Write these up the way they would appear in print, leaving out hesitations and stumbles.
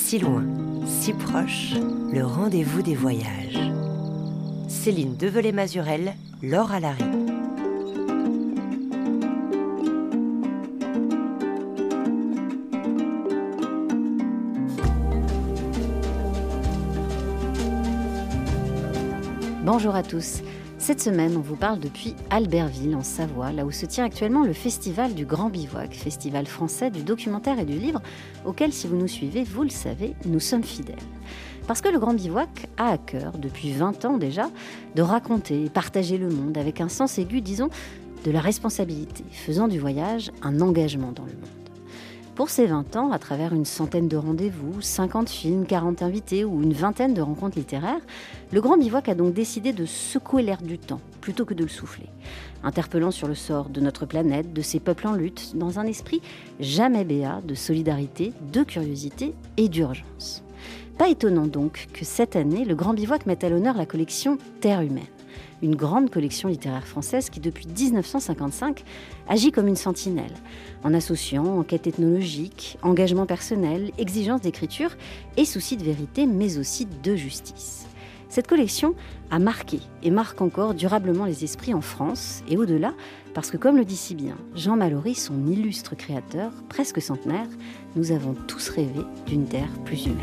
Si loin, si proche, le rendez-vous des voyages. Céline Develay-Mazurel, Laure Alary. Bonjour à tous. Cette semaine, on vous parle depuis Albertville, en Savoie, là où se tient actuellement le festival du Grand Bivouac, festival français du documentaire et du livre, auquel, si vous nous suivez, vous le savez, nous sommes fidèles. Parce que le Grand Bivouac a à cœur, depuis 20 ans déjà, de raconter et partager le monde avec un sens aigu, disons, de la responsabilité, faisant du voyage un engagement dans le monde. Pour ces 20 ans, à travers une centaine de rendez-vous, 50 films, 40 invités ou une vingtaine de rencontres littéraires, le Grand Bivouac a donc décidé de secouer l'air du temps plutôt que de le souffler, interpellant sur le sort de notre planète, de ses peuples en lutte, dans un esprit jamais béat de solidarité, de curiosité et d'urgence. Pas étonnant donc que cette année, le Grand Bivouac mette à l'honneur la collection Terre humaine, une grande collection littéraire française qui, depuis 1955, agit comme une sentinelle, en associant enquête ethnologique, engagement personnel, exigence d'écriture et souci de vérité, mais aussi de justice. Cette collection a marqué et marque encore durablement les esprits en France et au-delà, parce que comme le dit si bien Jean Mallory, son illustre créateur, presque centenaire, nous avons tous rêvé d'une terre plus humaine.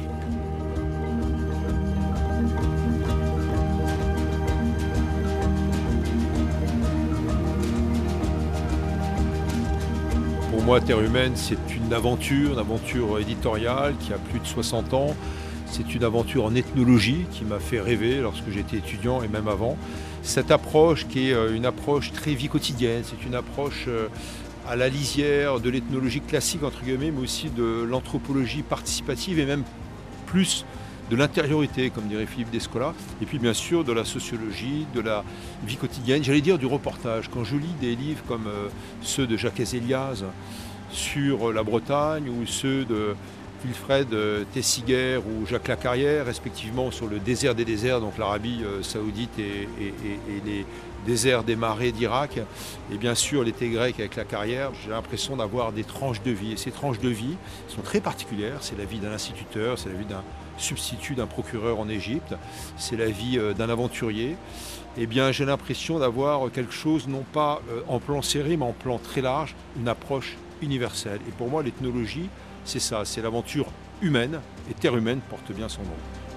Pour moi, Terre humaine, c'est une aventure éditoriale qui a plus de 60 ans. C'est une aventure en ethnologie qui m'a fait rêver lorsque j'étais étudiant et même avant. Cette approche qui est une approche très vie quotidienne, c'est une approche à la lisière de l'ethnologie classique, entre guillemets, mais aussi de l'anthropologie participative et même plus de l'intériorité, comme dirait Philippe Descola, et puis bien sûr de la sociologie, de la vie quotidienne, j'allais dire du reportage. Quand je lis des livres comme ceux de Jacques Azéliaz sur la Bretagne ou ceux de Wilfred Tessiguer ou Jacques Lacarrière, respectivement sur le désert des déserts, donc l'Arabie saoudite et les déserts des marais d'Irak, et bien sûr l'été grec avec Lacarrière, j'ai l'impression d'avoir des tranches de vie. Et ces tranches de vie sont très particulières. C'est la vie d'un instituteur, c'est la vie d'un substitut d'un procureur en Égypte, c'est la vie d'un aventurier. Eh bien, j'ai l'impression d'avoir quelque chose, non pas en plan serré, mais en plan très large, une approche universelle. Et pour moi, l'ethnologie, c'est ça, c'est l'aventure humaine, et Terre humaine porte bien son nom.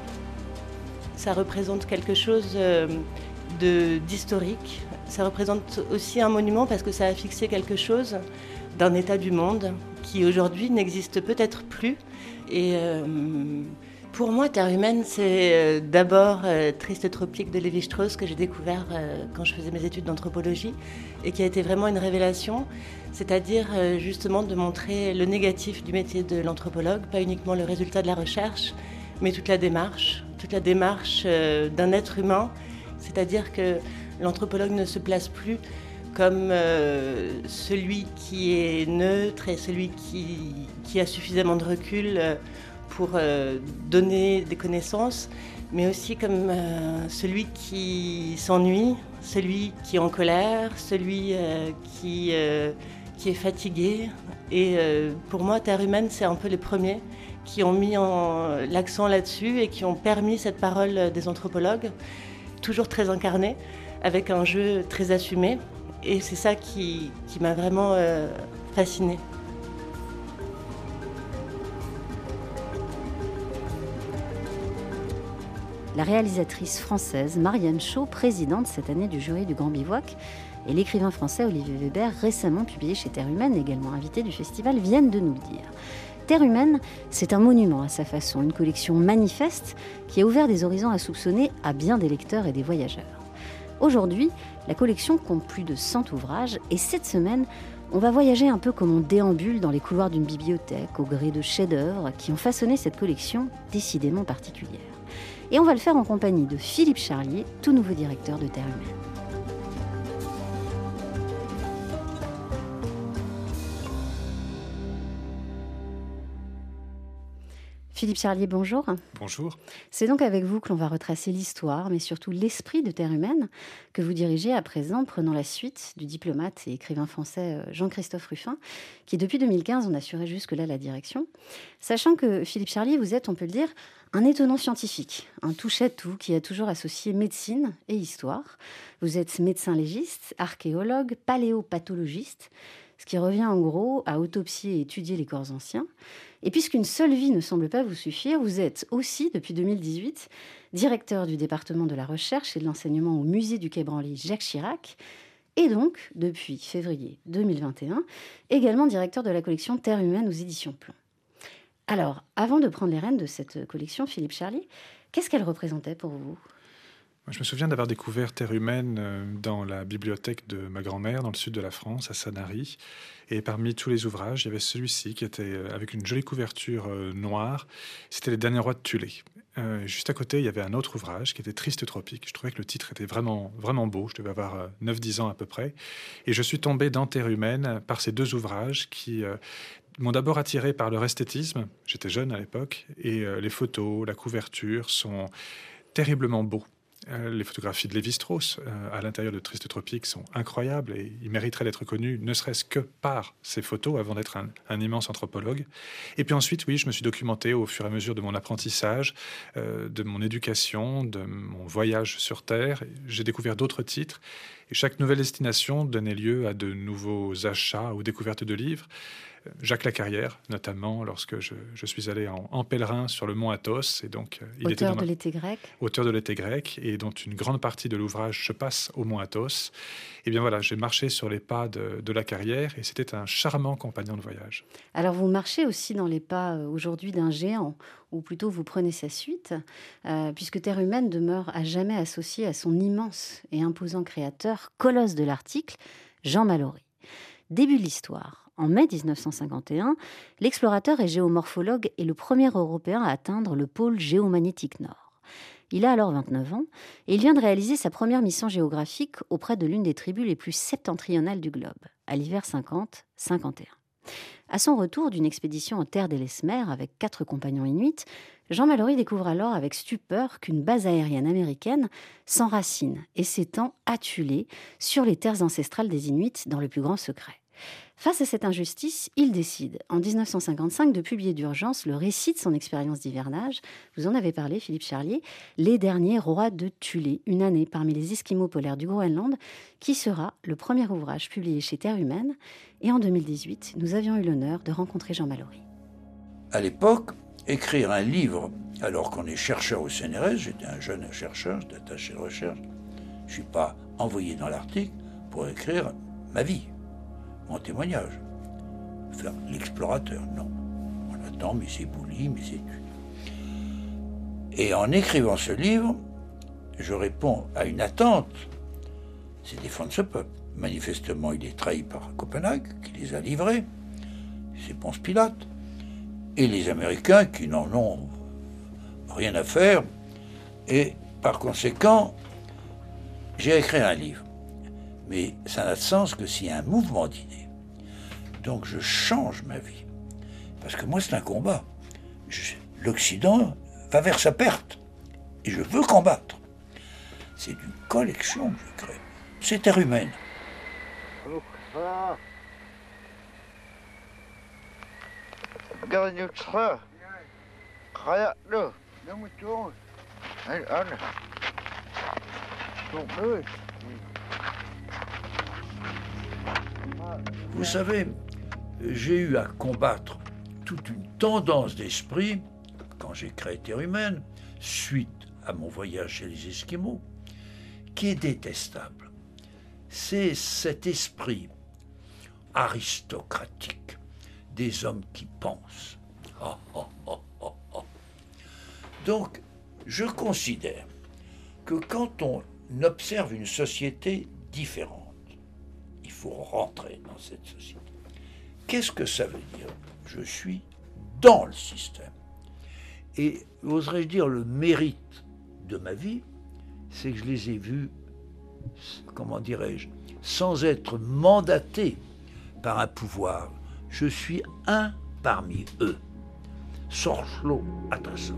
Ça représente quelque chose d'historique. Ça représente aussi un monument parce que ça a fixé quelque chose d'un état du monde qui aujourd'hui n'existe peut-être plus. Et pour moi, Terre humaine, c'est d'abord Triste tropique de Lévi-Strauss que j'ai découvert quand je faisais mes études d'anthropologie et qui a été vraiment une révélation, c'est-à-dire justement de montrer le négatif du métier de l'anthropologue, pas uniquement le résultat de la recherche, mais toute la démarche d'un être humain, c'est-à-dire que l'anthropologue ne se place plus comme celui qui est neutre et celui qui a suffisamment de recul pour donner des connaissances, mais aussi comme celui qui s'ennuie, celui qui est en colère, celui qui est fatigué. Et pour moi, Terre humaine, c'est un peu les premiers qui ont mis l'accent là-dessus et qui ont permis cette parole des anthropologues, toujours très incarnée, avec un jeu très assumé. Et c'est ça qui m'a vraiment fascinée. La réalisatrice française Marianne Chaud, présidente cette année du jury du Grand Bivouac, et l'écrivain français Olivier Weber, récemment publié chez Terre humaine, également invité du festival, viennent de nous le dire. Terre humaine, c'est un monument à sa façon, une collection manifeste qui a ouvert des horizons à soupçonner à bien des lecteurs et des voyageurs. Aujourd'hui, la collection compte plus de 100 ouvrages et cette semaine, on va voyager un peu comme on déambule dans les couloirs d'une bibliothèque au gré de chefs-d'œuvre qui ont façonné cette collection décidément particulière. Et on va le faire en compagnie de Philippe Charlier, tout nouveau directeur de Terre humaine. Philippe Charlier, bonjour. Bonjour. C'est donc avec vous que l'on va retracer l'histoire, mais surtout l'esprit de Terre humaine, que vous dirigez à présent, prenant la suite du diplomate et écrivain français Jean-Christophe Ruffin, qui depuis 2015 en assurait jusque-là la direction. Sachant que Philippe Charlier, vous êtes, on peut le dire, un étonnant scientifique, un touche-à-tout qui a toujours associé médecine et histoire. Vous êtes médecin légiste, archéologue, paléopathologiste, ce qui revient en gros à autopsier et étudier les corps anciens. Et puisqu'une seule vie ne semble pas vous suffire, vous êtes aussi, depuis 2018, directeur du département de la recherche et de l'enseignement au musée du Quai Branly Jacques Chirac, et donc, depuis février 2021, également directeur de la collection Terre humaine aux éditions Plomb. Alors, avant de prendre les rênes de cette collection, Philippe Charlier, qu'est-ce qu'elle représentait pour vous ? Je me souviens d'avoir découvert Terre humaine dans la bibliothèque de ma grand-mère, dans le sud de la France, à Sanary. Et parmi tous les ouvrages, il y avait celui-ci qui était avec une jolie couverture noire. C'était Les Derniers Rois de Thulé. Juste à côté, il y avait un autre ouvrage qui était Triste Tropique. Je trouvais que le titre était vraiment, vraiment beau. Je devais avoir 9-10 ans à peu près. Et je suis tombé dans Terre humaine par ces deux ouvrages qui m'ont d'abord attiré par leur esthétisme. J'étais jeune à l'époque. Et les photos, la couverture sont terriblement beaux. Les photographies de Lévi-Strauss à l'intérieur de Triste Tropique sont incroyables et il mériterait d'être connu ne serait-ce que par ces photos avant d'être un immense anthropologue. Et puis ensuite, oui, je me suis documenté au fur et à mesure de mon apprentissage, de mon éducation, de mon voyage sur Terre. J'ai découvert d'autres titres et chaque nouvelle destination donnait lieu à de nouveaux achats ou découvertes de livres. Jacques Lacarrière, notamment, lorsque je suis allé en pèlerin sur le mont Athos. Et donc, il était de l'été grec. Auteur de l'été grec, et dont une grande partie de l'ouvrage se passe au mont Athos. Et bien voilà, j'ai marché sur les pas de Lacarrière, et c'était un charmant compagnon de voyage. Alors, vous marchez aussi dans les pas aujourd'hui d'un géant, ou plutôt vous prenez sa suite, puisque Terre humaine demeure à jamais associée à son immense et imposant créateur, colosse de l'Arctique, Jean Mallory. Début de l'histoire. En mai 1951, l'explorateur et géomorphologue est le premier Européen à atteindre le pôle géomagnétique nord. Il a alors 29 ans et il vient de réaliser sa première mission géographique auprès de l'une des tribus les plus septentrionales du globe, à l'hiver 50-51. À son retour d'une expédition en terre d'Ellesmer avec 4 compagnons inuits, Jean Mallory découvre alors avec stupeur qu'une base aérienne américaine s'enracine et s'étend à Thulé sur les terres ancestrales des Inuits dans le plus grand secret. Face à cette injustice, il décide, en 1955, de publier d'urgence le récit de son expérience d'hivernage. Vous en avez parlé, Philippe Charlier, Les Derniers Rois de Thulé, une année parmi les Esquimaux polaires du Groenland, qui sera le premier ouvrage publié chez Terre humaine. Et en 2018, nous avions eu l'honneur de rencontrer Jean Mallory. À l'époque, écrire un livre, alors qu'on est chercheur au CNRS, j'étais un jeune chercheur, j'étais attaché de recherche, je ne suis pas envoyé dans l'Arctique pour écrire ma vie. Mon témoignage. Faire l'explorateur, non. On attend, mais c'est bouli, mais c'est... Et en écrivant ce livre, je réponds à une attente, c'est défendre ce peuple. Manifestement, il est trahi par Copenhague, qui les a livrés, c'est Ponce Pilate, et les Américains qui n'en ont rien à faire. Et par conséquent, j'ai écrit un livre. Mais ça n'a de sens que s'il y a un mouvement d'idées. Donc je change ma vie. Parce que moi, c'est un combat. L'Occident va vers sa perte. Et je veux combattre. C'est une collection que je crée. C'est Terre humaine. Vous savez, j'ai eu à combattre toute une tendance d'esprit quand j'ai créé Terre humaine, suite à mon voyage chez les Esquimaux, qui est détestable. C'est cet esprit aristocratique des hommes qui pensent. Donc, je considère que quand on observe une société différente, il faut rentrer dans cette société. Qu'est-ce que ça veut dire ? Je suis dans le système. Et oserais-je dire, le mérite de ma vie, c'est que je les ai vus, comment dirais-je, sans être mandaté par un pouvoir. Je suis un parmi eux. Sorgelo atraso.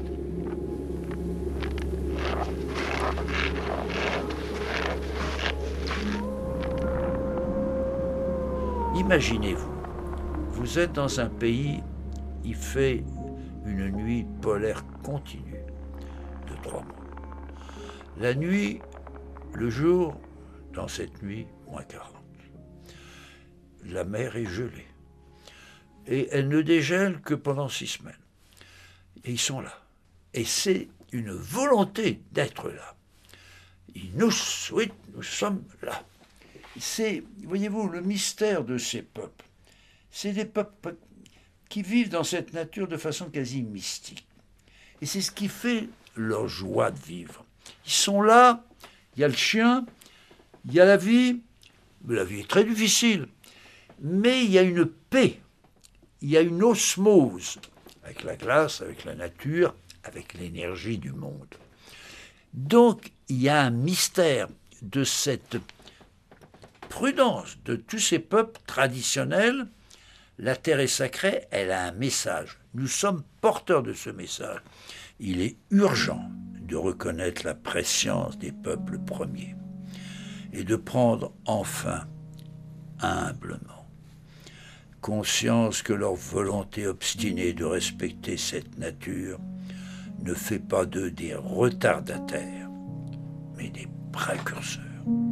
Imaginez-vous, vous êtes dans un pays, il fait une nuit polaire continue de 3 mois. La nuit, le jour, dans cette nuit, moins 40. La mer est gelée. Et elle ne dégèle que pendant 6 semaines. Et ils sont là. Et c'est une volonté d'être là. Nous sommes là. C'est, voyez-vous, le mystère de ces peuples. C'est des peuples qui vivent dans cette nature de façon quasi mystique. Et c'est ce qui fait leur joie de vivre. Ils sont là, il y a le chien, il y a la vie, mais la vie est très difficile. Mais il y a une paix, il y a une osmose avec la glace, avec la nature, avec l'énergie du monde. Donc, il y a un mystère de cette prudence de tous ces peuples traditionnels. La terre est sacrée, elle a un message. Nous sommes porteurs de ce message. Il est urgent de reconnaître la prescience des peuples premiers et de prendre enfin, humblement, conscience que leur volonté obstinée de respecter cette nature ne fait pas d'eux des retardataires, mais des précurseurs.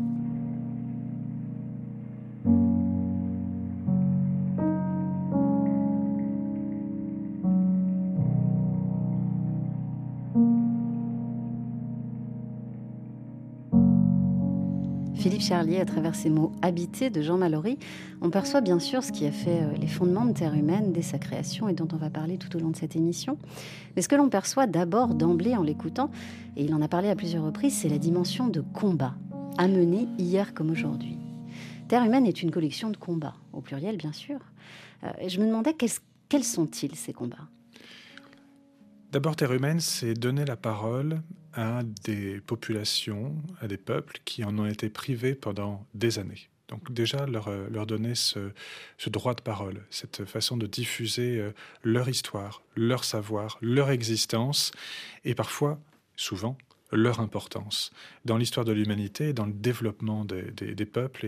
Philippe Charlier, à travers ces mots habités de Jean Mallory, on perçoit bien sûr ce qui a fait les fondements de Terre humaine dès sa création et dont on va parler tout au long de cette émission. Mais ce que l'on perçoit d'abord d'emblée en l'écoutant, et il en a parlé à plusieurs reprises, c'est la dimension de combat, à mener hier comme aujourd'hui. Terre humaine est une collection de combats, au pluriel bien sûr. Et je me demandais quels sont-ils ces combats ? D'abord, Terre humaine, c'est donner la parole à des populations, à des peuples qui en ont été privés pendant des années. Donc déjà, leur donner ce droit de parole, cette façon de diffuser leur histoire, leur savoir, leur existence, et parfois, souvent, leur importance dans l'histoire de l'humanité, dans le développement des peuples.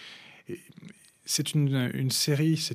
Et c'est une série, c'est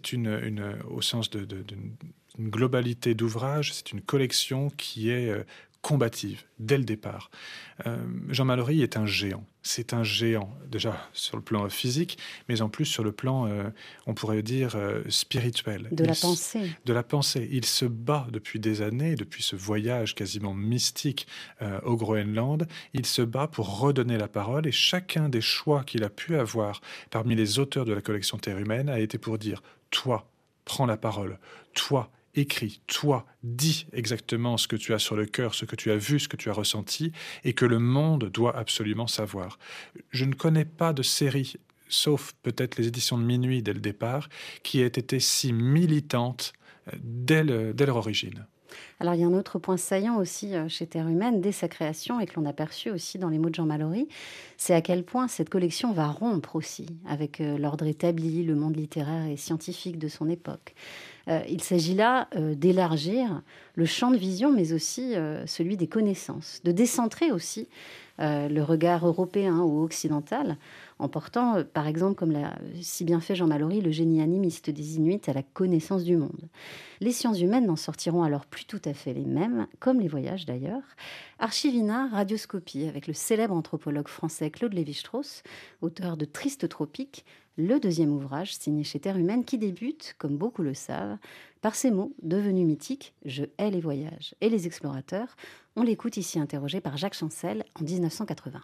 au sens d'une globalité d'ouvrages, c'est une collection qui est combative dès le départ. Jean Mallory est un géant. C'est un géant, déjà sur le plan physique, mais en plus sur le plan, on pourrait dire, spirituel. De la pensée. De la pensée. Il se bat depuis des années, depuis ce voyage quasiment mystique au Groenland. Il se bat pour redonner la parole et chacun des choix qu'il a pu avoir parmi les auteurs de la collection Terre humaine a été pour dire « Toi, prends la parole. Toi, écris, toi, dis exactement ce que tu as sur le cœur, ce que tu as vu, ce que tu as ressenti, et que le monde doit absolument savoir. » Je ne connais pas de série, sauf peut-être les éditions de Minuit dès le départ, qui aient été si militantes dès leur origine. Alors, il y a un autre point saillant aussi chez Terre humaine, dès sa création, et que l'on a perçu aussi dans les mots de Jean Mallory, c'est à quel point cette collection va rompre aussi avec l'ordre établi, le monde littéraire et scientifique de son époque. Il s'agit là d'élargir le champ de vision, mais aussi celui des connaissances, de décentrer aussi le regard européen ou occidental, en portant, par exemple, comme l'a si bien fait Jean Mallory, le génie animiste des Inuits à la connaissance du monde. Les sciences humaines n'en sortiront alors plus tout à fait les mêmes, comme les voyages d'ailleurs. Archivina, Radioscopie, avec le célèbre anthropologue français Claude Lévi-Strauss, auteur de Tristes Tropiques, le deuxième ouvrage signé chez Terre humaine qui débute, comme beaucoup le savent, par ces mots devenus mythiques « Je hais les voyages et les explorateurs ». On l'écoute ici interrogé par Jacques Chancel en 1980.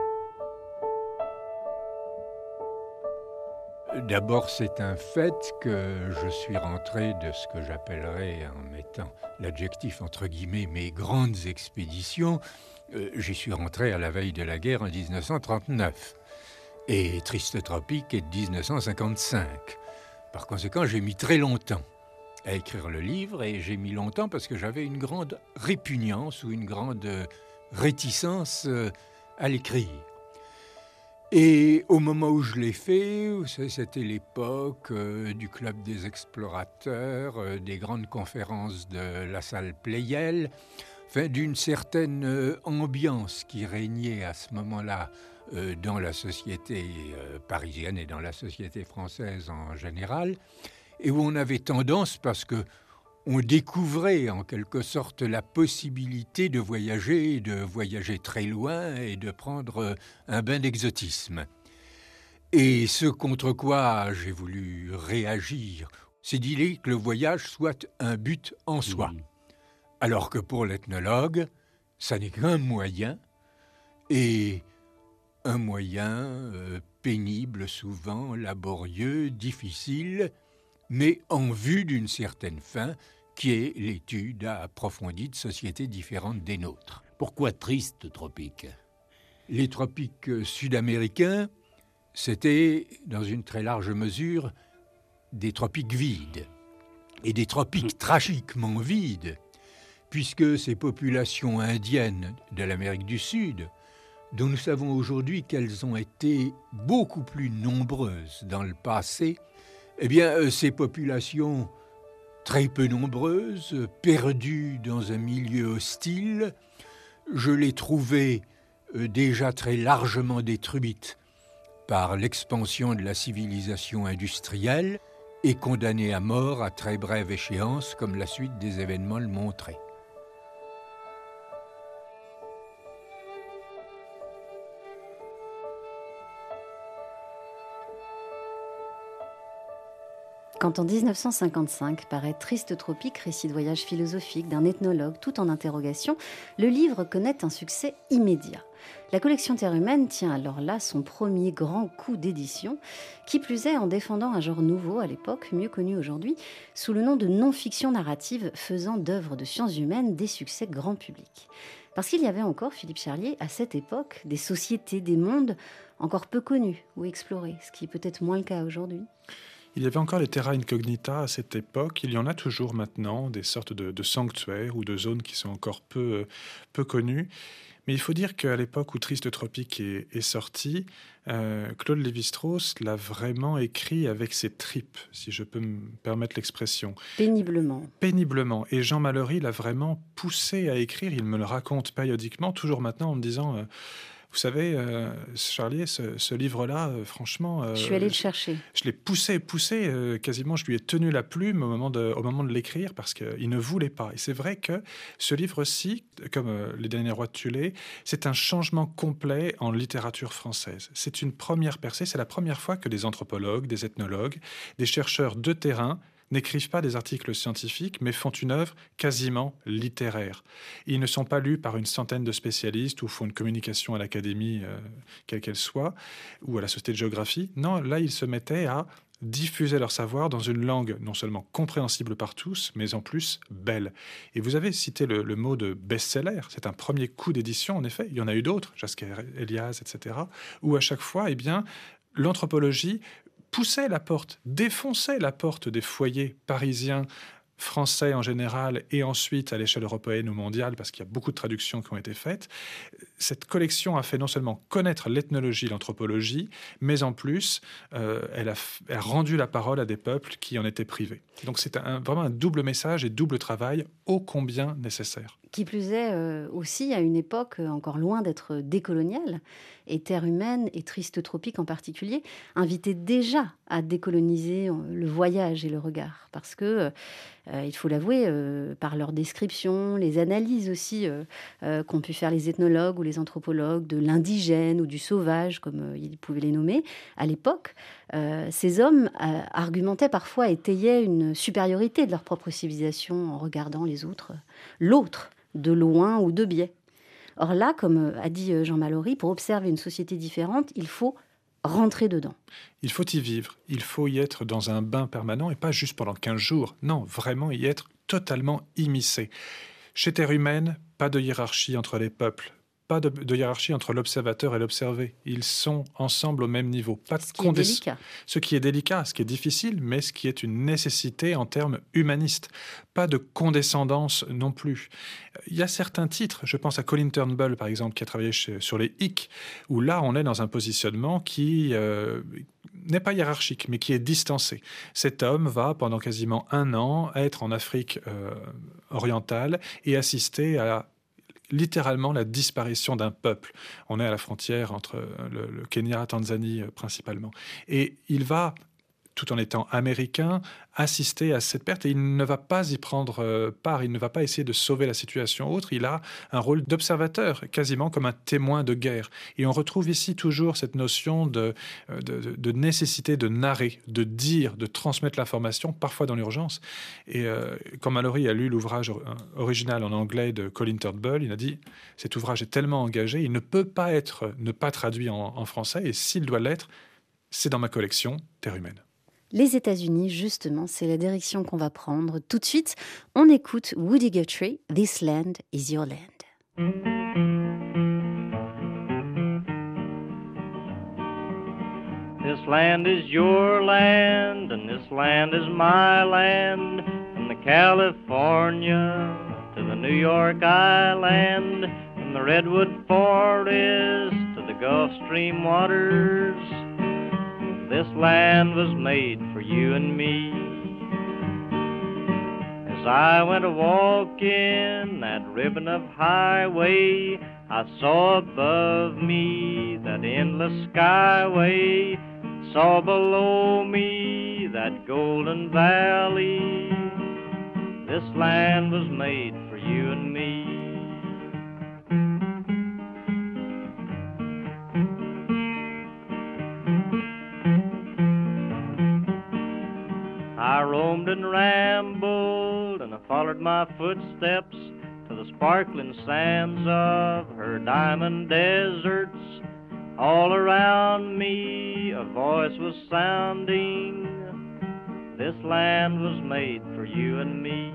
D'abord, c'est un fait que je suis rentré de ce que j'appellerais, en mettant l'adjectif entre guillemets, mes grandes expéditions, j'y suis rentré à la veille de la guerre en 1939. Et Tristes Tropiques est de 1955. Par conséquent, j'ai mis très longtemps à écrire le livre, et j'ai mis longtemps parce que j'avais une grande répugnance ou une grande réticence à l'écrire. Et au moment où je l'ai fait, c'était l'époque du Club des explorateurs, des grandes conférences de la salle Pleyel, enfin, d'une certaine ambiance qui régnait à ce moment-là dans la société parisienne et dans la société française en général, et où on avait tendance, parce que on découvrait en quelque sorte la possibilité de voyager très loin et de prendre un bain d'exotisme. Et ce contre quoi j'ai voulu réagir, c'est d'idée que le voyage soit un but en soi. Alors que pour l'ethnologue, ça n'est qu'un moyen, et un moyen pénible souvent, laborieux, difficile, mais en vue d'une certaine fin, qui est l'étude approfondie de sociétés différentes des nôtres. Pourquoi triste tropique ? Les tropiques sud-américains, c'était, dans une très large mesure, des tropiques vides, et des tropiques tragiquement vides, puisque ces populations indiennes de l'Amérique du Sud, dont nous savons aujourd'hui qu'elles ont été beaucoup plus nombreuses dans le passé, eh bien, ces populations très peu nombreuses, perdues dans un milieu hostile, je les trouvais déjà très largement détruites par l'expansion de la civilisation industrielle et condamnées à mort à très brève échéance, comme la suite des événements le montrait. Quand en 1955 paraît Triste tropique, récit de voyage philosophique d'un ethnologue tout en interrogation, le livre connaît un succès immédiat. La collection Terre humaine tient alors là son premier grand coup d'édition, qui plus est en défendant un genre nouveau à l'époque, mieux connu aujourd'hui, sous le nom de non-fiction narrative, faisant d'œuvres de sciences humaines des succès grand public. Parce qu'il y avait encore, Philippe Charlier, à cette époque, des sociétés, des mondes encore peu connus ou explorés, ce qui est peut-être moins le cas aujourd'hui. Il y avait encore les terra incognita à cette époque. Il y en a toujours maintenant, des sortes de sanctuaires ou de zones qui sont encore peu connues. Mais il faut dire qu'à l'époque où Triste tropique est sorti, Claude Lévi-Strauss l'a vraiment écrit avec ses tripes, si je peux me permettre l'expression. Péniblement. Péniblement. Et Jean Mallory l'a vraiment poussé à écrire. Il me le raconte périodiquement, toujours maintenant, en me disant... Vous savez, Charlier, ce livre-là, franchement... je suis allé le chercher. Je l'ai poussé, quasiment, je lui ai tenu la plume au moment de l'écrire parce qu'il ne voulait pas. Et c'est vrai que ce livre-ci, comme Les Derniers Rois de Thulé, c'est un changement complet en littérature française. C'est une première percée, c'est la première fois que des anthropologues, des ethnologues, des chercheurs de terrain n'écrivent pas des articles scientifiques, mais font une œuvre quasiment littéraire. Ils ne sont pas lus par une centaine de spécialistes ou font une communication à l'académie, quelle qu'elle soit, ou à la Société de géographie. Non, là, ils se mettaient à diffuser leur savoir dans une langue non seulement compréhensible par tous, mais en plus belle. Et vous avez cité le mot de best-seller. C'est un premier coup d'édition, en effet. Il y en a eu d'autres, Jasquet Elias, etc., où à chaque fois, eh bien, l'anthropologie poussait la porte, défonçait la porte des foyers parisiens, français en général, et ensuite à l'échelle européenne ou mondiale, parce qu'il y a beaucoup de traductions qui ont été faites. Cette collection a fait non seulement connaître l'ethnologie, l'anthropologie, mais en plus, elle a rendu la parole à des peuples qui en étaient privés. Donc c'est vraiment un double message et double travail ô combien nécessaire. Qui plus est aussi à une époque encore loin d'être décoloniale, et Terre humaine et Triste tropique en particulier, invitaient déjà à décoloniser le voyage et le regard. Parce que, il faut l'avouer, par leur description, les analyses aussi qu'ont pu faire les ethnologues ou les anthropologues de l'indigène ou du sauvage, comme ils pouvaient les nommer, à l'époque, ces hommes argumentaient parfois, étayaient une supériorité de leur propre civilisation en regardant les autres, l'autre, de loin ou de biais. Or là, comme a dit Jean Mallory, pour observer une société différente, il faut rentrer dedans. Il faut y vivre, il faut y être dans un bain permanent et pas juste pendant 15 jours. Non, vraiment y être totalement immiscé. Chez Terre humaine, pas de hiérarchie entre les peuples, pas de hiérarchie entre l'observateur et l'observé. Ils sont ensemble au même niveau. Pas de Ce qui est délicat. Ce qui est délicat, ce qui est difficile, mais ce qui est une nécessité en termes humanistes. Pas de condescendance non plus. Il y a certains titres, je pense à Colin Turnbull par exemple, qui a travaillé sur les Hic, où là on est dans un positionnement qui n'est pas hiérarchique, mais qui est distancé. Cet homme va pendant quasiment 1 an être en Afrique orientale et assister à littéralement la disparition d'un peuple. On est à la frontière entre le Kenya et la Tanzanie principalement. Et il va, tout en étant américain, assister à cette perte et il ne va pas y prendre part, il ne va pas essayer de sauver la situation autre, il a un rôle d'observateur, quasiment comme un témoin de guerre. Et on retrouve ici toujours cette notion de nécessité de narrer, de dire, de transmettre l'information, parfois dans l'urgence. Et quand Mallory a lu l'ouvrage original en anglais de Colin Turnbull, il a dit « cet ouvrage est tellement engagé, il ne peut pas ne pas traduit en français, et s'il doit l'être, c'est dans ma collection Terre humaine ». Les États-Unis, justement, c'est la direction qu'on va prendre. Tout de suite, on écoute Woody Guthrie, « This land is your land ». This land is your land, and this land is my land, from the California to the New York Island, from the Redwood Forest to the Gulf Stream waters. This land was made for you and me. As I went a-walking that ribbon of highway, I saw above me that endless skyway, saw below me that golden valley. This land was made for you and me. I roamed and rambled, and I followed my footsteps to the sparkling sands of her diamond deserts. All around me a voice was sounding, this land was made for you and me.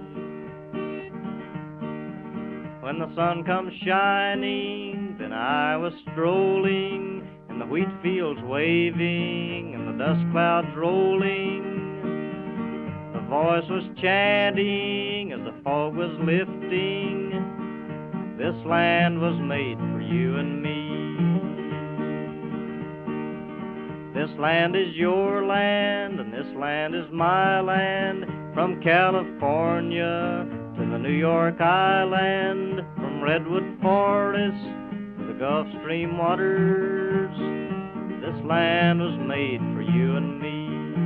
When the sun comes shining, then I was strolling, and the wheat fields waving, and the dust clouds rolling. The voice was chanting as the fog was lifting, this land was made for you and me. This land is your land, and this land is my land, from California to the New York Island, from Redwood Forest to the Gulf Stream waters. This land was made for you and me.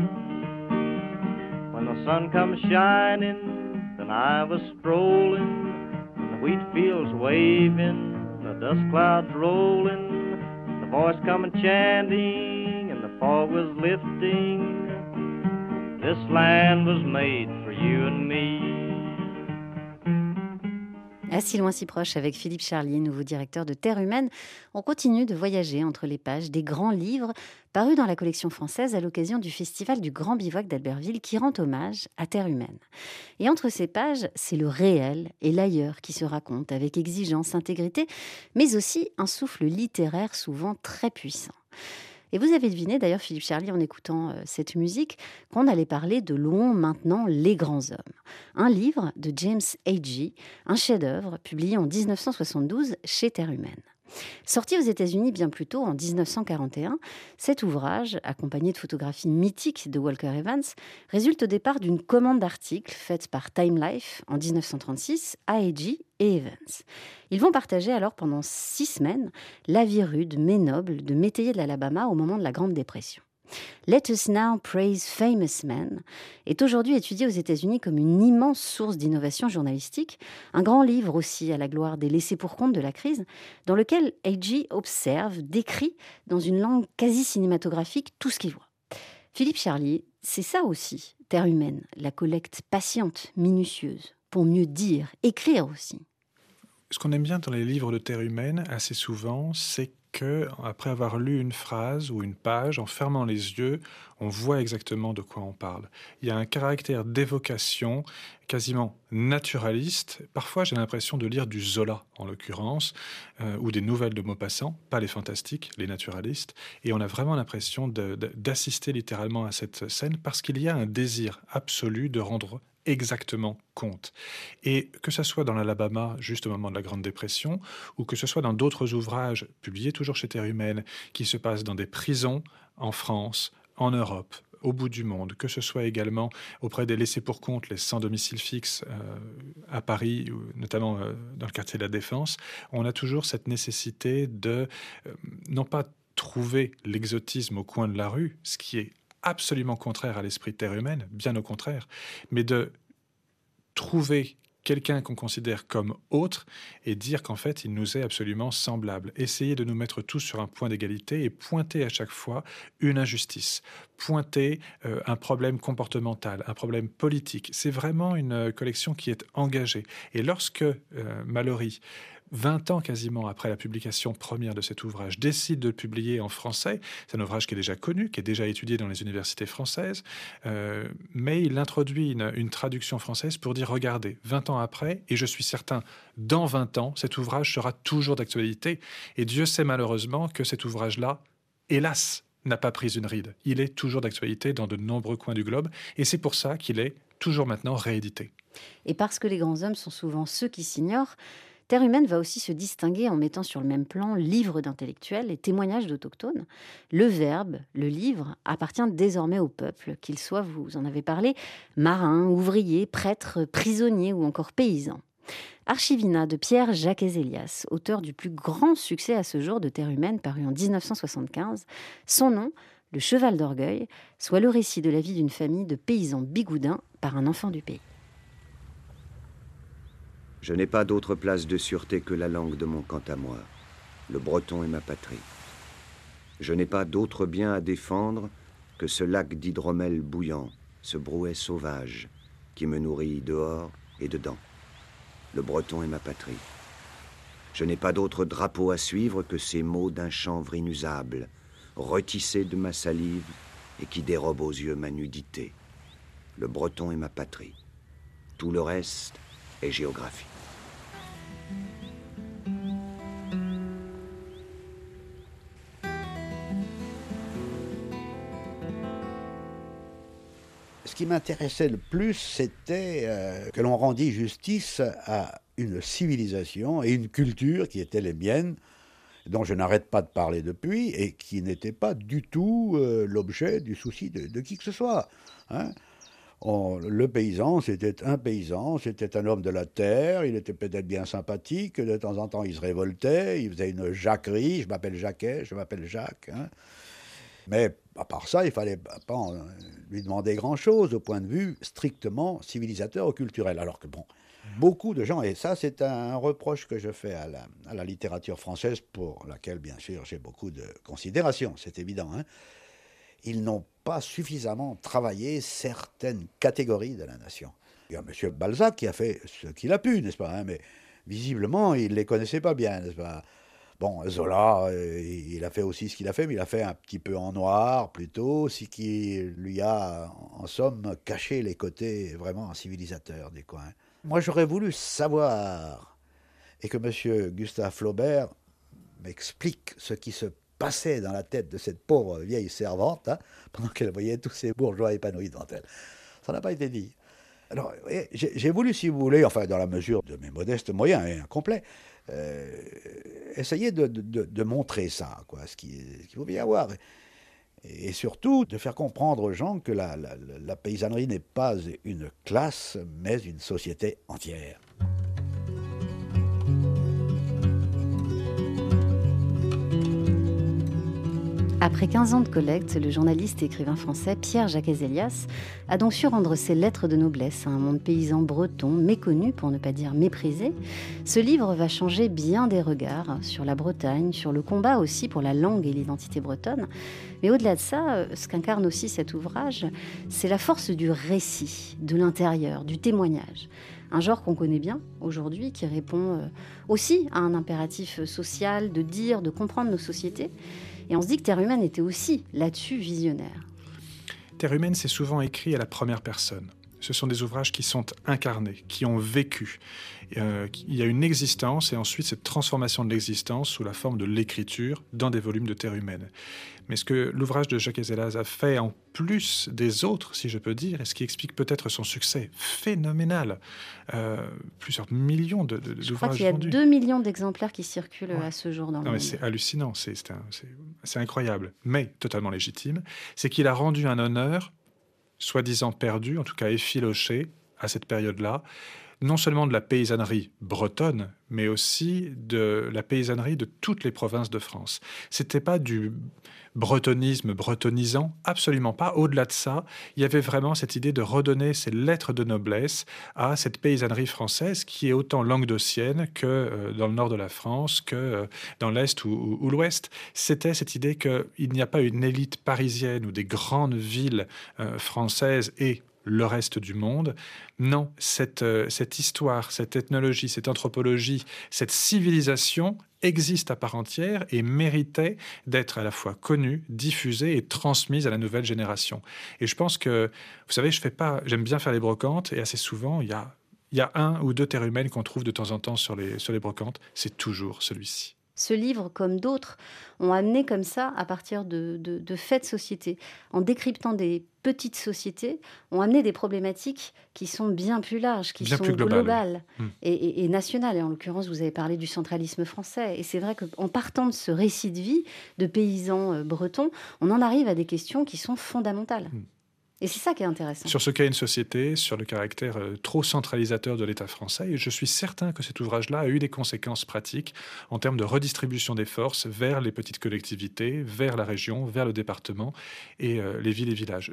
When the sun comes shining, then I was strolling, and the wheat fields waving, the dust clouds rolling, the voice coming chanting, and the fog was lifting. This land was made for you and me. À si loin, si proche, avec Philippe Charlier, nouveau directeur de Terre humaine, on continue de voyager entre les pages des grands livres parus dans la collection française à l'occasion du Festival du Grand Bivouac d'Albertville qui rend hommage à Terre humaine. Et entre ces pages, c'est le réel et l'ailleurs qui se racontent avec exigence, intégrité, mais aussi un souffle littéraire souvent très puissant. Et vous avez deviné, d'ailleurs, Philippe Charlier, en écoutant cette musique, qu'on allait parler de Louons maintenant les grands hommes. Un livre de James Agee, un chef-d'œuvre publié en 1972 chez Terre humaine. Sorti aux États-Unis bien plus tôt, en 1941, cet ouvrage, accompagné de photographies mythiques de Walker Evans, résulte au départ d'une commande d'articles faite par Time Life en 1936 à Agee et Evans. Ils vont partager alors pendant 6 semaines la vie rude mais noble de métayers de l'Alabama au moment de la Grande Dépression. Let Us Now Praise Famous Men est aujourd'hui étudié aux États-Unis comme une immense source d'innovation journalistique, un grand livre aussi à la gloire des laissés-pour-compte de la crise, dans lequel Agee observe, décrit dans une langue quasi cinématographique tout ce qu'il voit. Philippe Charlier, c'est ça aussi, Terre humaine, la collecte patiente, minutieuse, pour mieux dire, écrire aussi. Ce qu'on aime bien dans les livres de Terre humaine, assez souvent, c'est qu'après avoir lu une phrase ou une page, en fermant les yeux, on voit exactement de quoi on parle. Il y a un caractère d'évocation quasiment naturaliste. Parfois, j'ai l'impression de lire du Zola, en l'occurrence, ou des nouvelles de Maupassant, pas les fantastiques, les naturalistes. Et on a vraiment l'impression d'assister littéralement à cette scène parce qu'il y a un désir absolu de rendre exactement compte. Et que ce soit dans l'Alabama, juste au moment de la Grande Dépression, ou que ce soit dans d'autres ouvrages publiés toujours chez Terre Humaine, qui se passent dans des prisons en France, en Europe, au bout du monde, que ce soit également auprès des laissés pour compte, les sans domicile fixe à Paris, notamment dans le quartier de la Défense, on a toujours cette nécessité de, non pas trouver l'exotisme au coin de la rue, ce qui est absolument contraire à l'esprit de Terre Humaine, bien au contraire, mais de trouver quelqu'un qu'on considère comme autre et dire qu'en fait, il nous est absolument semblable. Essayer de nous mettre tous sur un point d'égalité et pointer à chaque fois une injustice, pointer un problème comportemental, un problème politique. C'est vraiment une collection qui est engagée. Et lorsque Malory, 20 ans quasiment après la publication première de cet ouvrage, décide de le publier en français. C'est un ouvrage qui est déjà connu, qui est déjà étudié dans les universités françaises, mais il introduit une traduction française pour dire, regardez, 20 ans après, et je suis certain, dans 20 ans, cet ouvrage sera toujours d'actualité. Et Dieu sait malheureusement que cet ouvrage-là, hélas, n'a pas pris une ride. Il est toujours d'actualité dans de nombreux coins du globe, et c'est pour ça qu'il est toujours maintenant réédité. Et parce que les grands hommes sont souvent ceux qui s'ignorent, Terre Humaine va aussi se distinguer en mettant sur le même plan livres d'intellectuels et témoignages d'autochtones. Le verbe, le livre, appartient désormais au peuple, qu'il soit, vous en avez parlé, marin, ouvrier, prêtre, prisonnier ou encore paysan. Archivina de Pierre-Jacques Ezélias, auteur du plus grand succès à ce jour de Terre Humaine, paru en 1975. Son nom, Le Cheval d'Orgueil, soit le récit de la vie d'une famille de paysans bigoudins par un enfant du pays. Je n'ai pas d'autre place de sûreté que la langue de mon camp à moi. Le breton est ma patrie. Je n'ai pas d'autre bien à défendre que ce lac d'hydromel bouillant, ce brouet sauvage qui me nourrit dehors et dedans. Le breton est ma patrie. Je n'ai pas d'autre drapeau à suivre que ces mots d'un chanvre inusable, retissés de ma salive et qui dérobent aux yeux ma nudité. Le breton est ma patrie. Tout le reste est géographie. Ce qui m'intéressait le plus, c'était que l'on rendît justice à une civilisation et une culture qui étaient les miennes, dont je n'arrête pas de parler depuis, et qui n'étaient pas du tout l'objet du souci de qui que ce soit. Hein. Le paysan, c'était un homme de la terre, il était peut-être bien sympathique, de temps en temps il se révoltait, il faisait une jacquerie, je m'appelle Jacquet, je m'appelle Jacques. Hein. Mais à part ça, il ne fallait pas lui demander grand-chose au point de vue strictement civilisateur ou culturel. Alors que bon, beaucoup de gens, et ça c'est un reproche que je fais à la littérature française, pour laquelle bien sûr j'ai beaucoup de considération, c'est évident, hein, ils n'ont pas suffisamment travaillé certaines catégories de la nation. Il y a M. Balzac qui a fait ce qu'il a pu, n'est-ce pas, hein, mais visiblement il ne les connaissait pas bien, n'est-ce pas. Bon, Zola, il a fait aussi ce qu'il a fait, mais il a fait un petit peu en noir plutôt, ce qui lui a, en somme, caché les côtés vraiment civilisateurs du coin. Moi, j'aurais voulu savoir, et que M. Gustave Flaubert m'explique ce qui se passait dans la tête de cette pauvre vieille servante, hein, pendant qu'elle voyait tous ces bourgeois épanouis devant elle. Ça n'a pas été dit. Alors, j'ai voulu, si vous voulez, enfin, dans la mesure de mes modestes moyens et incomplets, essayer de montrer ça, quoi, ce qu'il pouvait y avoir. Et surtout, de faire comprendre aux gens que la paysannerie n'est pas une classe, mais une société entière. Après 15 ans de collecte, le journaliste et écrivain français Pierre Jacques-Elias a donc su rendre ses lettres de noblesse à un monde paysan breton, méconnu pour ne pas dire méprisé. Ce livre va changer bien des regards sur la Bretagne, sur le combat aussi pour la langue et l'identité bretonne. Mais au-delà de ça, ce qu'incarne aussi cet ouvrage, c'est la force du récit, de l'intérieur, du témoignage. Un genre qu'on connaît bien aujourd'hui, qui répond aussi à un impératif social de dire, de comprendre nos sociétés. Et on se dit que Terre humaine était aussi là-dessus visionnaire. Terre humaine, c'est souvent écrit à la première personne. Ce sont des ouvrages qui sont incarnés, qui ont vécu. Il y a une existence et ensuite cette transformation de l'existence sous la forme de l'écriture dans des volumes de Terre humaine. Mais ce que l'ouvrage de Jacques-Elias a fait en plus des autres, si je peux dire, et ce qui explique peut-être son succès phénoménal, plusieurs millions d'ouvrages Je crois qu'il y a vendus. 2 millions d'exemplaires qui circulent à ce jour dans le monde. C'est hallucinant, c'est incroyable, mais totalement légitime. C'est qu'il a rendu un honneur soi-disant perdu, en tout cas effiloché, à cette période-là, non seulement de la paysannerie bretonne, mais aussi de la paysannerie de toutes les provinces de France. C'était pas du bretonisme bretonisant, absolument pas. Au-delà de ça, il y avait vraiment cette idée de redonner ces lettres de noblesse à cette paysannerie française qui est autant languedocienne que dans le nord de la France, que dans l'Est ou l'Ouest. C'était cette idée qu'il n'y a pas une élite parisienne ou des grandes villes françaises et le reste du monde. Non, cette histoire, cette ethnologie, cette anthropologie, cette civilisation existe à part entière et méritait d'être à la fois connue, diffusée et transmise à la nouvelle génération. Et je pense que, vous savez, j'aime bien faire les brocantes et assez souvent, il y a 1 ou 2 terres humaines qu'on trouve de temps en temps sur les brocantes. C'est toujours celui-ci. Ce livre, comme d'autres, ont amené comme ça, à partir de faits de société, en décryptant des petites sociétés, ont amené des problématiques qui sont bien plus larges, qui sont globales et nationales. Et en l'occurrence, vous avez parlé du centralisme français. Et c'est vrai qu'en partant de ce récit de vie de paysans bretons, on en arrive à des questions qui sont fondamentales. Et c'est ça qui est intéressant. Sur ce qu'est une société, sur le caractère trop centralisateur de l'État français. Et je suis certain que cet ouvrage-là a eu des conséquences pratiques en termes de redistribution des forces vers les petites collectivités, vers la région, vers le département et les villes et villages.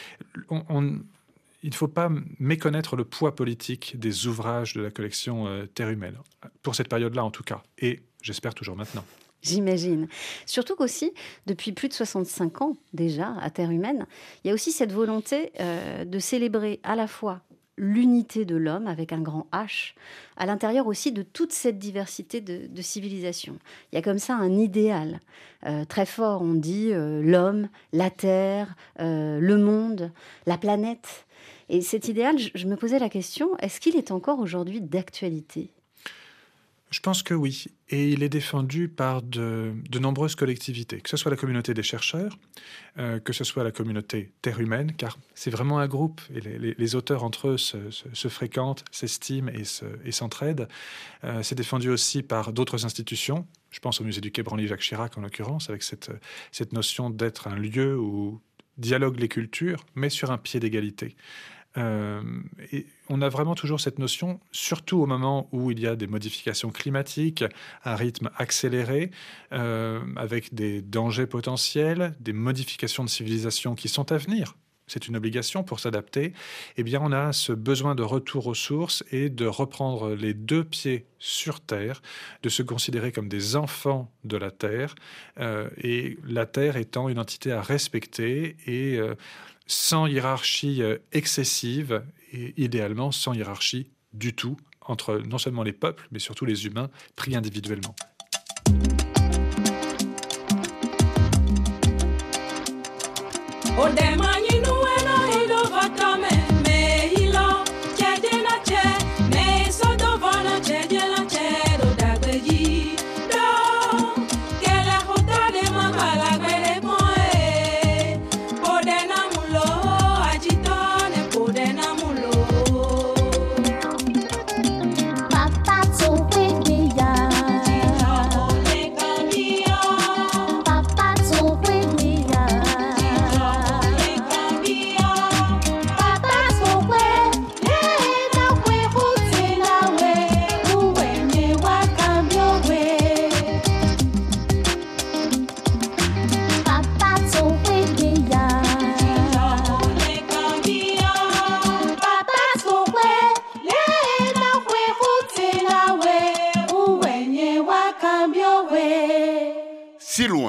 Il ne faut pas méconnaître le poids politique des ouvrages de la collection Terre humaine, pour cette période-là en tout cas, et j'espère toujours maintenant. J'imagine. Surtout qu'aussi, depuis plus de 65 ans déjà, à Terre humaine, il y a aussi cette volonté de célébrer à la fois l'unité de l'homme, avec un grand H, à l'intérieur aussi de toute cette diversité de civilisations. Il y a comme ça un idéal très fort. On dit l'homme, la terre, le monde, la planète. Et cet idéal, je me posais la question, est-ce qu'il est encore aujourd'hui d'actualité ? Je pense que oui, et il est défendu par de nombreuses collectivités, que ce soit la communauté des chercheurs, que ce soit la communauté Terre humaine, car c'est vraiment un groupe, et les auteurs entre eux se fréquentent, s'estiment et s'entraident. C'est défendu aussi par d'autres institutions, je pense au musée du Quai Branly-Jacques Chirac en l'occurrence, avec cette notion d'être un lieu où dialoguent les cultures, mais sur un pied d'égalité. Et on a vraiment toujours cette notion, surtout au moment où il y a des modifications climatiques, un rythme accéléré, avec des dangers potentiels, des modifications de civilisation qui sont à venir. C'est une obligation pour s'adapter. Eh bien, on a ce besoin de retour aux sources et de reprendre les 2 pieds sur Terre, de se considérer comme des enfants de la Terre, et la Terre étant une entité à respecter et sans hiérarchie excessive et idéalement sans hiérarchie du tout entre non seulement les peuples, mais surtout les humains pris individuellement.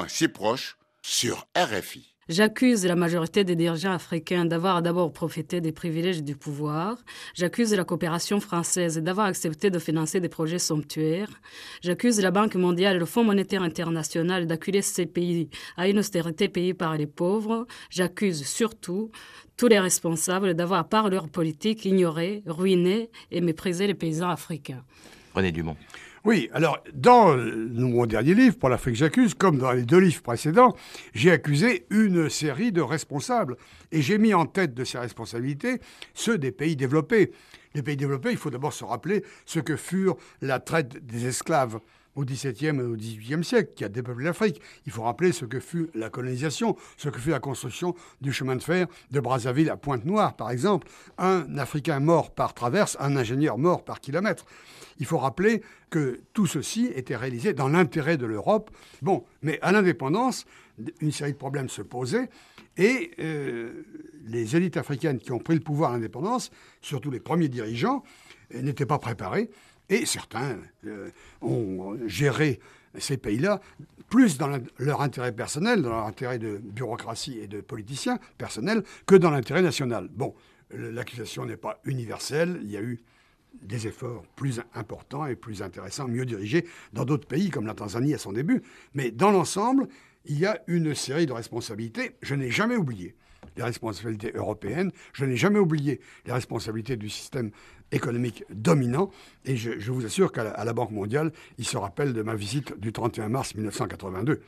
si proche sur RFI. J'accuse la majorité des dirigeants africains d'avoir d'abord profité des privilèges du pouvoir. J'accuse la coopération française d'avoir accepté de financer des projets somptuaires. J'accuse la Banque mondiale et le Fonds monétaire international d'acculer ces pays à une austérité payée par les pauvres. J'accuse surtout tous les responsables d'avoir, par leur politique, ignoré, ruiné et méprisé les paysans africains. René Dumont. Oui, alors, dans mon dernier livre, Pour l'Afrique j'accuse, comme dans les 2 livres précédents, j'ai accusé une série de responsables. Et j'ai mis en tête de ces responsabilités ceux des pays développés. Les pays développés, il faut d'abord se rappeler ce que furent la traite des esclaves au XVIIe et au XVIIIe siècle, qui a dépeuplé l'Afrique. Il faut rappeler ce que fut la colonisation, ce que fut la construction du chemin de fer de Brazzaville à Pointe-Noire, par exemple. Un Africain mort par traverse, un ingénieur mort par kilomètre. Il faut rappeler que tout ceci était réalisé dans l'intérêt de l'Europe. Bon, mais à l'indépendance, une série de problèmes se posaient et les élites africaines qui ont pris le pouvoir à l'indépendance, surtout les premiers dirigeants, n'étaient pas préparés. Et certains ont géré ces pays-là plus dans leur intérêt personnel, dans leur intérêt de bureaucratie et de politiciens personnels, que dans l'intérêt national. Bon, l'accusation n'est pas universelle. Il y a eu des efforts plus importants et plus intéressants, mieux dirigés dans d'autres pays, comme la Tanzanie à son début. Mais dans l'ensemble, il y a une série de responsabilités. Je n'ai jamais oublié les responsabilités européennes. Je n'ai jamais oublié les responsabilités du système économique dominant. Et je vous assure qu'à la Banque mondiale, ils se rappellent de ma visite du 31 mars 1982.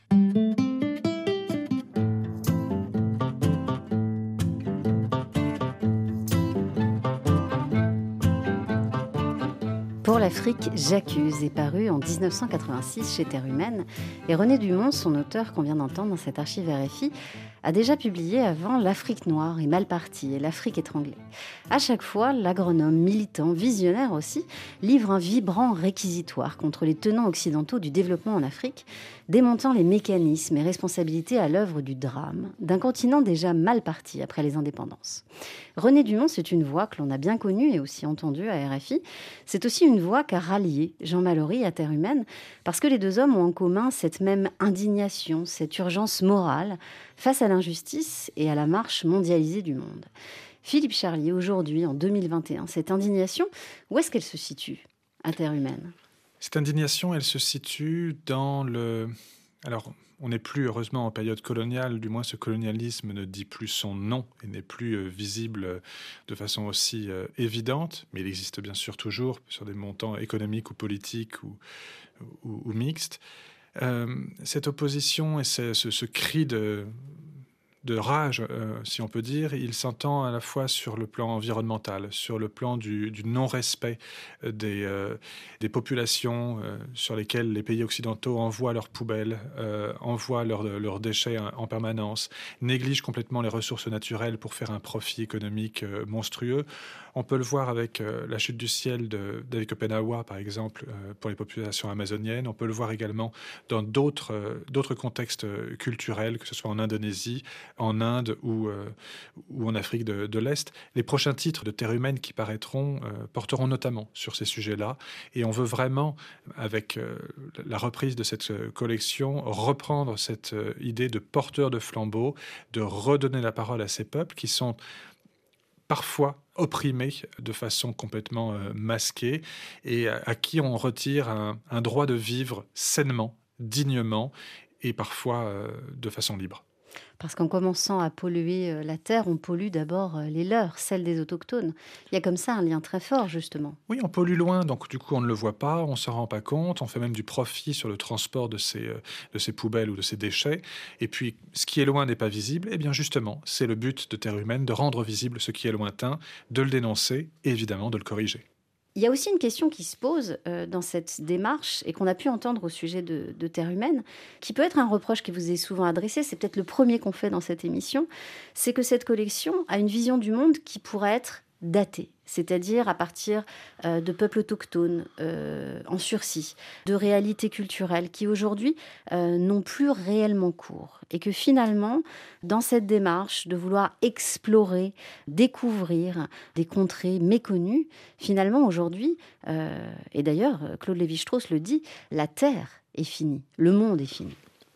Pour l'Afrique, j'accuse est paru en 1986 chez Terre Humaine. Et René Dumont, son auteur qu'on vient d'entendre dans cette archive RFI, a déjà publié avant L'Afrique noire et mal partie et L'Afrique étranglée. À chaque fois, l'agronome, militant, visionnaire aussi, livre un vibrant réquisitoire contre les tenants occidentaux du développement en Afrique, démontant les mécanismes et responsabilités à l'œuvre du drame d'un continent déjà mal parti après les indépendances. René Dumont, c'est une voix que l'on a bien connue et aussi entendue à RFI. C'est aussi une voix qu'a rallié Jean Mallory à Terre Humaine, parce que les deux hommes ont en commun cette même indignation, cette urgence morale face à l'injustice et à la marche mondialisée du monde. Philippe Charlier, aujourd'hui, en 2021, cette indignation, où est-ce qu'elle se situe à Terre Humaine ? Cette indignation, elle se situe dans le... Alors, on n'est plus, heureusement, en période coloniale, du moins ce colonialisme ne dit plus son nom et n'est plus visible de façon aussi évidente, mais il existe bien sûr toujours sur des montants économiques ou politiques ou mixtes. Cette opposition et ce cri de rage, si on peut dire, il s'entend à la fois sur le plan environnemental, sur le plan du non-respect des populations sur lesquelles les pays occidentaux envoient leurs poubelles, envoient leurs déchets en permanence, négligent complètement les ressources naturelles pour faire un profit économique monstrueux. On peut le voir avec la chute du ciel d'Avik Openawa, par exemple, pour les populations amazoniennes. On peut le voir également dans d'autres contextes culturels, que ce soit en Indonésie, en Inde ou en Afrique de l'Est. Les prochains titres de Terre Humaine qui paraîtront porteront notamment sur ces sujets-là. Et on veut vraiment, avec la reprise de cette collection, reprendre cette idée de porteur de flambeau, de redonner la parole à ces peuples qui sont parfois opprimés de façon complètement masquée et à qui on retire un droit de vivre sainement, dignement et parfois de façon libre. Parce qu'en commençant à polluer la terre, on pollue d'abord les leurs, celles des autochtones. Il y a comme ça un lien très fort, justement. Oui, on pollue loin, donc du coup on ne le voit pas, on ne s'en rend pas compte, on fait même du profit sur le transport de ces poubelles ou de ces déchets. Et puis, ce qui est loin n'est pas visible, et bien justement, c'est le but de Terre Humaine, de rendre visible ce qui est lointain, de le dénoncer et évidemment de le corriger. Il y a aussi une question qui se pose dans cette démarche et qu'on a pu entendre au sujet de Terre Humaine, qui peut être un reproche qui vous est souvent adressé, c'est peut-être le premier qu'on fait dans cette émission, c'est que cette collection a une vision du monde qui pourrait être datée, c'est-à-dire à partir de peuples autochtones en sursis, de réalités culturelles qui aujourd'hui n'ont plus réellement cours. Et que finalement, dans cette démarche de vouloir explorer, découvrir des contrées méconnues, finalement aujourd'hui, et d'ailleurs Claude Lévi-Strauss le dit, la Terre est finie, le monde est fini.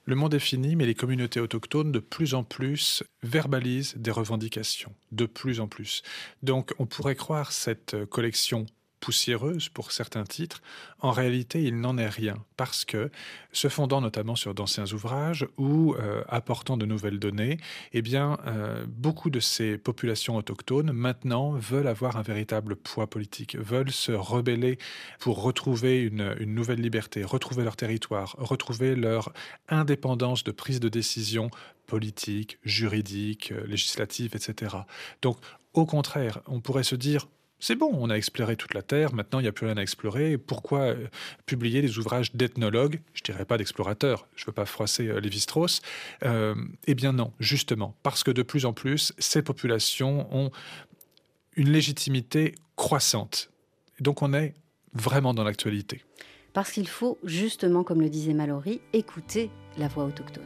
Le monde est fini, mais les communautés autochtones de plus en plus verbalisent des revendications, de plus en plus. Donc on pourrait croire cette collection poussiéreuse pour certains titres, en réalité il n'en est rien, parce que, se fondant notamment sur d'anciens ouvrages ou apportant de nouvelles données, eh bien, beaucoup de ces populations autochtones maintenant veulent avoir un véritable poids politique, veulent se rebeller pour retrouver une nouvelle liberté, retrouver leur territoire, retrouver leur indépendance de prise de décision politique, juridique, législative, etc. Donc, au contraire, on pourrait se dire c'est bon, on a exploré toute la Terre, maintenant il n'y a plus rien à explorer. Pourquoi publier des ouvrages d'ethnologues, je ne dirais pas d'explorateurs, je ne veux pas froisser Lévi-Strauss. Eh bien non, justement, parce que de plus en plus, ces populations ont une légitimité croissante. Donc on est vraiment dans l'actualité. Parce qu'il faut, justement, comme le disait Mallory, écouter la voix autochtone.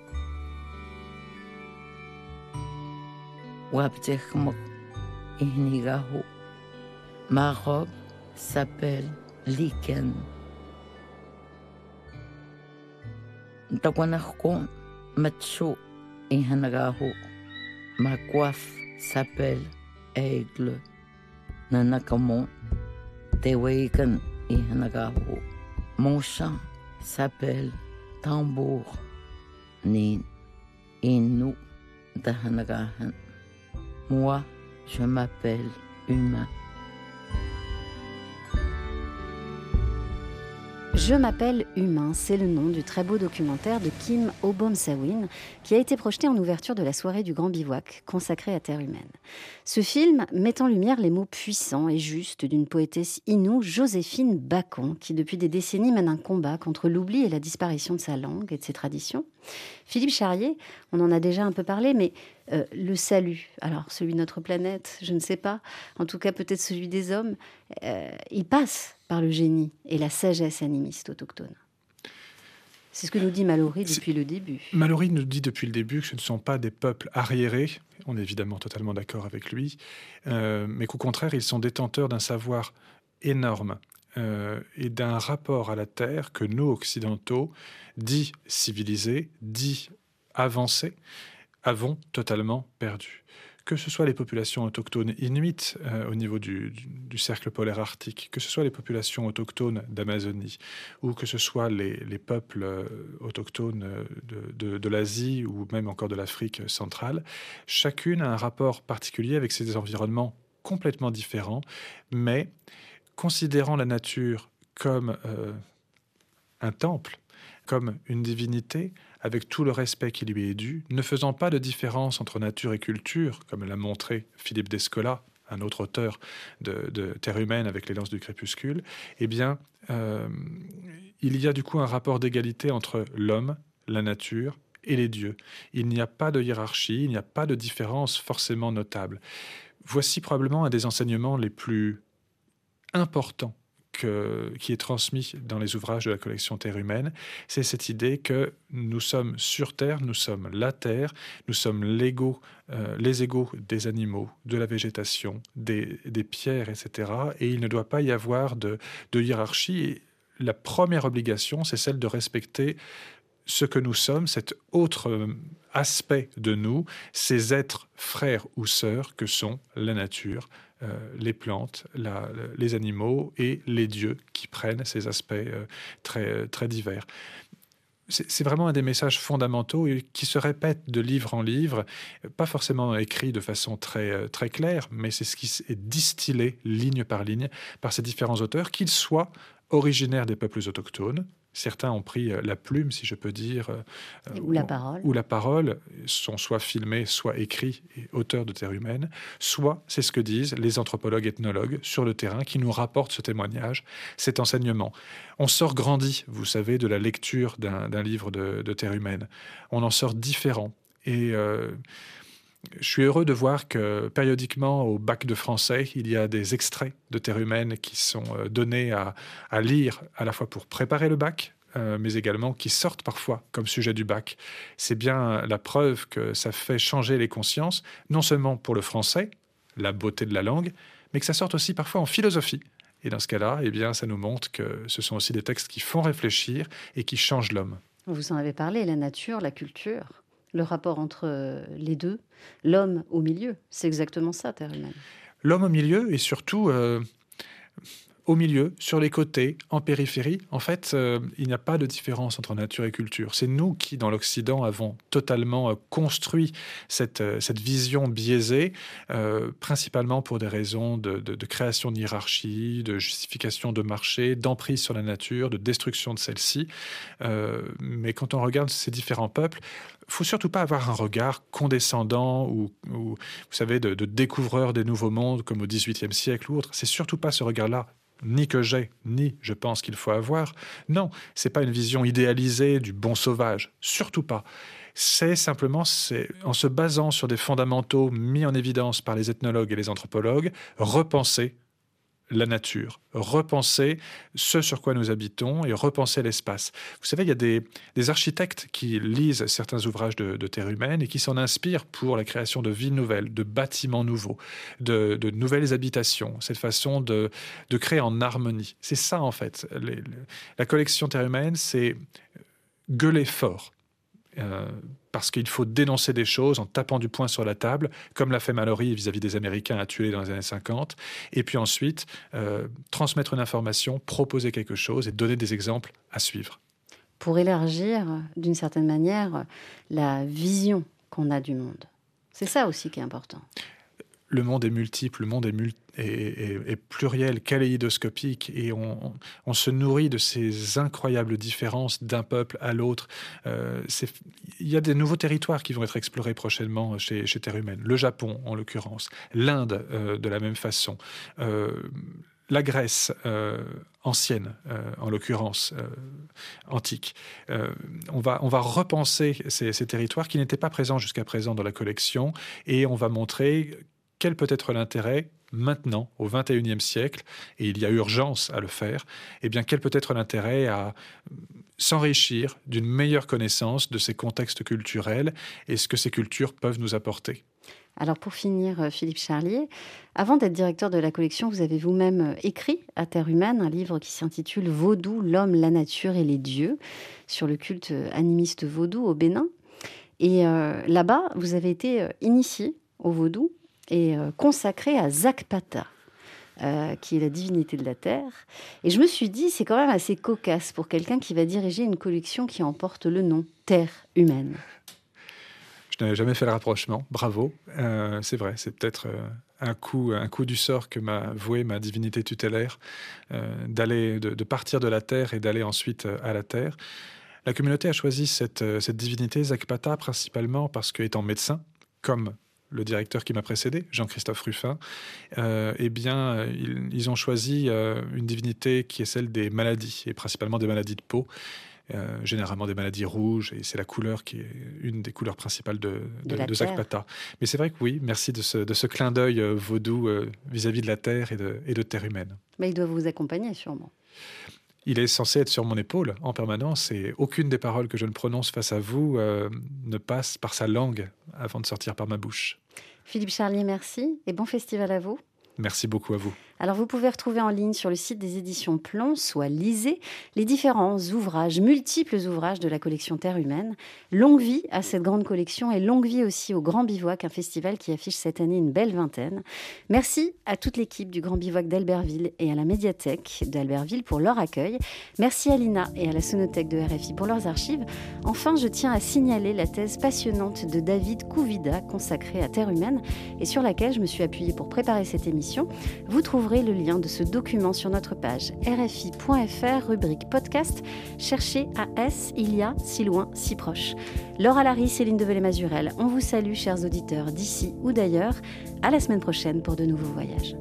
Ma robe s'appelle Lichen. Tawanarko Matsu Ihanagaho. Ma coiffe s'appelle Aigle. Nanakamon Teweikan Ihanagaho. Mon chant s'appelle Tambour. Nin Inu Dahanagahan. Moi, je m'appelle Humain. Je m'appelle Humain, c'est le nom du très beau documentaire de Kim Obomsawin qui a été projeté en ouverture de la soirée du Grand Bivouac consacrée à Terre humaine. Ce film met en lumière les mots puissants et justes d'une poétesse inoue, Joséphine Bacon, qui depuis des décennies mène un combat contre l'oubli et la disparition de sa langue et de ses traditions. Philippe Charrier, on en a déjà un peu parlé, mais le salut, alors celui de notre planète, je ne sais pas, en tout cas peut-être celui des hommes, il passe par le génie et la sagesse animiste autochtone. C'est ce que nous dit Mallory depuis le début. Mallory nous dit depuis le début que ce ne sont pas des peuples arriérés, on est évidemment totalement d'accord avec lui, mais qu'au contraire, ils sont détenteurs d'un savoir énorme et d'un rapport à la Terre que nous, occidentaux, dits civilisés, dits avancés, avons totalement perdu. Que ce soit les populations autochtones inuites au niveau du cercle polaire arctique, que ce soit les populations autochtones d'Amazonie, ou que ce soit les peuples autochtones de l'Asie ou même encore de l'Afrique centrale, chacune a un rapport particulier avec ces environnements complètement différents, mais considérant la nature comme un temple, comme une divinité, avec tout le respect qui lui est dû, ne faisant pas de différence entre nature et culture, comme l'a montré Philippe Descola, un autre auteur de Terre humaine avec les lances du crépuscule, eh bien, il y a du coup un rapport d'égalité entre l'homme, la nature et les dieux. Il n'y a pas de hiérarchie, il n'y a pas de différence forcément notable. Voici probablement un des enseignements les plus importants qui est transmis dans les ouvrages de la collection Terre humaine, c'est cette idée que nous sommes sur Terre, nous sommes la Terre, nous sommes les égaux des animaux, de la végétation, des pierres, etc. Et il ne doit pas y avoir de hiérarchie. Et la première obligation, c'est celle de respecter ce que nous sommes, cet autre aspect de nous, ces êtres frères ou sœurs que sont la nature, les plantes, les animaux et les dieux qui prennent ces aspects très, très divers. C'est vraiment un des messages fondamentaux et qui se répète de livre en livre, pas forcément écrit de façon très, très claire, mais c'est ce qui est distillé ligne par ligne par ces différents auteurs, qu'ils soient originaires des peuples autochtones. Certains ont pris la plume, si je peux dire, ou la parole. Ou la parole, sont soit filmés, soit écrits et auteurs de Terre humaine, soit, c'est ce que disent les anthropologues ethnologues sur le terrain qui nous rapportent ce témoignage, cet enseignement. On sort grandi, vous savez, de la lecture d'un livre de Terre humaine. On en sort différent. Et je suis heureux de voir que périodiquement au bac de français, il y a des extraits de Terre humaine qui sont donnés à lire à la fois pour préparer le bac, mais également qui sortent parfois comme sujet du bac. C'est bien la preuve que ça fait changer les consciences, non seulement pour le français, la beauté de la langue, mais que ça sorte aussi parfois en philosophie. Et dans ce cas-là, eh bien, ça nous montre que ce sont aussi des textes qui font réfléchir et qui changent l'homme. Vous en avez parlé, la nature, la culture, le rapport entre les deux, l'homme au milieu. C'est exactement ça, Terre humaine. L'homme au milieu et surtout au milieu, sur les côtés, en périphérie. En fait, il n'y a pas de différence entre nature et culture. C'est nous qui, dans l'Occident, avons totalement construit cette vision biaisée, principalement pour des raisons de création de hiérarchie, de justification de marché, d'emprise sur la nature, de destruction de celle-ci. Mais quand on regarde ces différents peuples, il ne faut surtout pas avoir un regard condescendant ou vous savez, de découvreur des nouveaux mondes comme au XVIIIe siècle ou autre. C'est surtout pas ce regard-là, ni que j'ai, ni je pense qu'il faut avoir. Non, c'est pas une vision idéalisée du bon sauvage, surtout pas. C'est simplement, en se basant sur des fondamentaux mis en évidence par les ethnologues et les anthropologues, repenser la nature, repenser ce sur quoi nous habitons et repenser l'espace. Vous savez, il y a des architectes qui lisent certains ouvrages de Terre humaine et qui s'en inspirent pour la création de villes nouvelles, de bâtiments nouveaux, de nouvelles habitations, cette façon de créer en harmonie. C'est ça, en fait. La collection Terre humaine, c'est gueuler fort. Parce qu'il faut dénoncer des choses en tapant du poing sur la table, comme l'a fait Mallory vis-à-vis des Américains à tuer dans les années 50, et puis ensuite transmettre une information, proposer quelque chose et donner des exemples à suivre. Pour élargir, d'une certaine manière, la vision qu'on a du monde. C'est ça aussi qui est important. Le monde est multiple, le monde est pluriel, kaléidoscopique, et on se nourrit de ces incroyables différences d'un peuple à l'autre. Il y a des nouveaux territoires qui vont être explorés prochainement chez Terre humaine. Le Japon, en l'occurrence. L'Inde, de la même façon. La Grèce ancienne, en l'occurrence antique. On va repenser ces territoires qui n'étaient pas présents jusqu'à présent dans la collection, et on va montrer quel peut être l'intérêt maintenant, au XXIe siècle, et il y a urgence à le faire, eh bien, quel peut être l'intérêt à s'enrichir d'une meilleure connaissance de ces contextes culturels et ce que ces cultures peuvent nous apporter. Alors pour finir, Philippe Charlier, avant d'être directeur de la collection, vous avez vous-même écrit à Terre humaine un livre qui s'intitule « Vaudou, l'homme, la nature et les dieux » sur le culte animiste vaudou au Bénin. Et là-bas, vous avez été initié au vaudou et consacré à Zakpata, qui est la divinité de la terre. Et je me suis dit, c'est quand même assez cocasse pour quelqu'un qui va diriger une collection qui en porte le nom, Terre humaine. Je n'avais jamais fait le rapprochement, bravo. C'est vrai, c'est peut-être un coup du sort que m'a voué ma divinité tutélaire, de partir de la terre et d'aller ensuite à la terre. La communauté a choisi cette divinité, Zakpata, principalement parce qu'étant médecin, comme le directeur qui m'a précédé, Jean-Christophe Ruffin, ils ont choisi une divinité qui est celle des maladies, et principalement des maladies de peau, généralement des maladies rouges, et c'est la couleur qui est une des couleurs principales de Zakpata. Mais c'est vrai que oui, merci de ce clin d'œil vaudou vis-à-vis de la terre et de Terre humaine. Mais il doit vous accompagner sûrement. Il est censé être sur mon épaule en permanence, et aucune des paroles que je ne prononce face à vous ne passe par sa langue avant de sortir par ma bouche. Philippe Charlier, merci et bon festival à vous. Merci beaucoup à vous. Alors vous pouvez retrouver en ligne sur le site des éditions Plon, soit Lisez, les différents ouvrages, multiples ouvrages de la collection Terre humaine. Longue vie à cette grande collection et longue vie aussi au Grand Bivouac, un festival qui affiche cette année une belle vingtaine. Merci à toute l'équipe du Grand Bivouac d'Albertville et à la médiathèque d'Albertville pour leur accueil. Merci à l'INA et à la Sonothèque de RFI pour leurs archives. Enfin, je tiens à signaler la thèse passionnante de David Kouvida consacrée à Terre humaine et sur laquelle je me suis appuyée pour préparer cette émission. Vous trouverez le lien de ce document sur notre page rfi.fr, rubrique podcast. Cherchez AS, il y a si loin, si proche. Laure Alary, Céline Develay-Mazurel, on vous salue, chers auditeurs d'ici ou d'ailleurs. À la semaine prochaine pour de nouveaux voyages.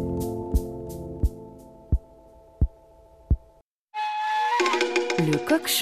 Le Coq